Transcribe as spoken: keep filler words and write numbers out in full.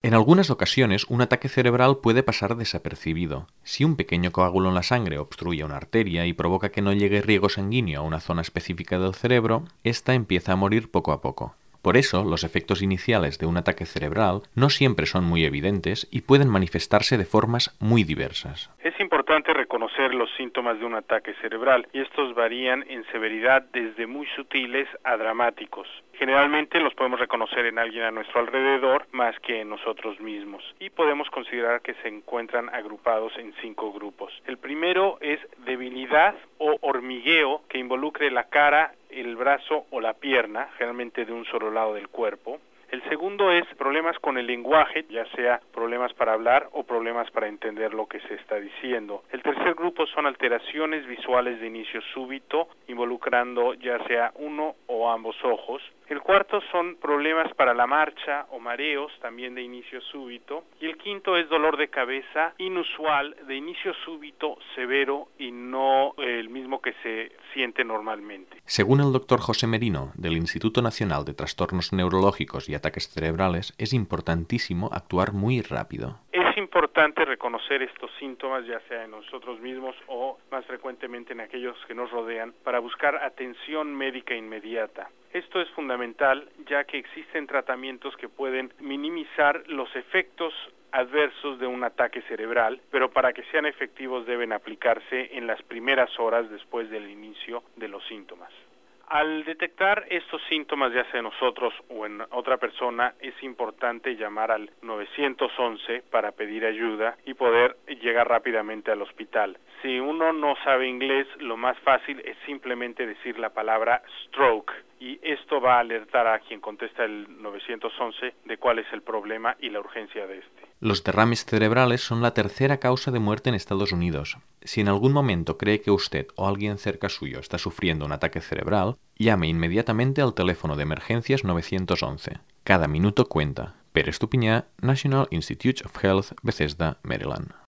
En algunas ocasiones, un ataque cerebral puede pasar desapercibido. Si un pequeño coágulo en la sangre obstruye una arteria y provoca que no llegue riego sanguíneo a una zona específica del cerebro, ésta empieza a morir poco a poco. Por eso, los efectos iniciales de un ataque cerebral no siempre son muy evidentes y pueden manifestarse de formas muy diversas. Es importante reconocer los síntomas de un ataque cerebral, y estos varían en severidad desde muy sutiles a dramáticos. Generalmente los podemos reconocer en alguien a nuestro alrededor más que en nosotros mismos, y podemos considerar que se encuentran agrupados en cinco grupos. El primero es debilidad o hormigueo que involucre la cara, el brazo o la pierna, generalmente de un solo lado del cuerpo. El segundo es problemas con el lenguaje, ya sea problemas para hablar o problemas para entender lo que se está diciendo. El tercer grupo son alteraciones visuales de inicio súbito, involucrando ya sea uno o ambos ojos. El cuarto son problemas para la marcha o mareos, también de inicio súbito. Y el quinto es dolor de cabeza inusual, de inicio súbito, severo y no el mismo que se siente normalmente. Según el doctor José Merino, del Instituto Nacional de Trastornos Neurológicos y Ataques Cerebrales, es importantísimo actuar muy rápido. Es importante reconocer estos síntomas, ya sea en nosotros mismos o más frecuentemente en aquellos que nos rodean, para buscar atención médica inmediata. Esto es fundamental, ya que existen tratamientos que pueden minimizar los efectos adversos de un ataque cerebral, pero para que sean efectivos deben aplicarse en las primeras horas después del inicio de los síntomas. Al detectar estos síntomas, ya sea en nosotros o en otra persona, es importante llamar al nueve once para pedir ayuda y poder llegar rápidamente al hospital. Si uno no sabe inglés, lo más fácil es simplemente decir la palabra stroke, y esto va a alertar a quien contesta el nueve once de cuál es el problema y la urgencia de este. Los derrames cerebrales son la tercera causa de muerte en Estados Unidos. Si en algún momento cree que usted o alguien cerca suyo está sufriendo un ataque cerebral, llame inmediatamente al teléfono de emergencias nueve once. Cada minuto cuenta. Pere Estupiñá, National Institute of Health, Bethesda, Maryland.